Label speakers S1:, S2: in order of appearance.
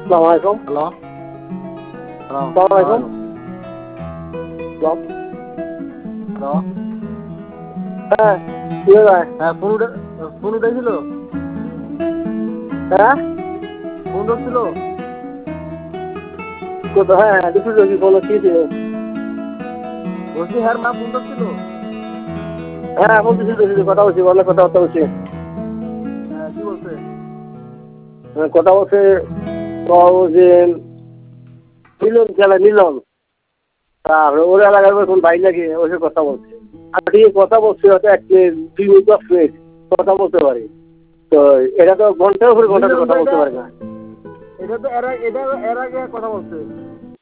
S1: আসসালামু আলাইকুম।
S2: হ্যালো।
S1: আসসালামু আলাইকুম।
S2: হ্যালো।
S1: হ্যাঁ, কি ভাই?
S2: হ্যাঁ, ফোন উঠেছিল।
S1: হ্যাঁ,
S2: ফোন উঠছিল।
S1: হ্যাঁ দুপুর কি বলো কি ছিল?
S2: বলছি হ্যাঁ মা ফোন উঠছিল।
S1: হ্যাঁ বলতেছি কথা বলছি, বলে কথা বলছি।
S2: হ্যাঁ, কি বলছে?
S1: কথা বলছে যে মিলন খেলা মিলন, তারপরে ওর এলাকার কোন ভাই লাগে ওই কথা বলছে। আর ঠিক কথা বলছে হয়তো 1 মিনিট 2 মিনিট 10 মিনিট কথা বলতে পারি। তো এটা তো ঘন্টার উপরে ঘন্টা
S2: মিলন
S1: কথা
S2: তো
S1: বলতে পারে না।
S2: এটা তো এর আগে কথা বলছে।